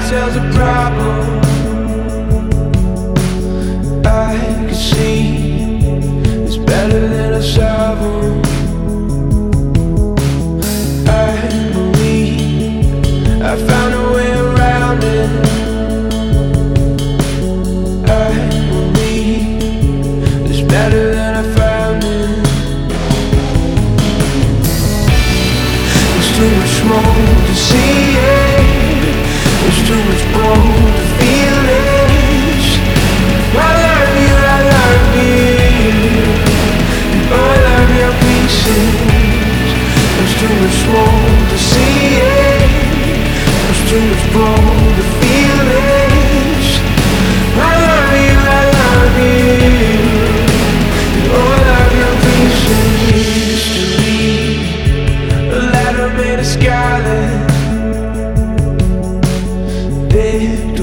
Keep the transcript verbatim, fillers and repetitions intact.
ourselves a problem. I can see it's better than a solve 'em. I believe I found a way around it. I believe it's better than I found it. There's too much smoke to see it. There's too much blood to feel it. I love you, I love you. Oh, I love your pieces. There's too much smoke to see it. There's too much blood to feel it. I love you, I love you. Oh, I love your pieces. History, a letter made of scarlet. Victory.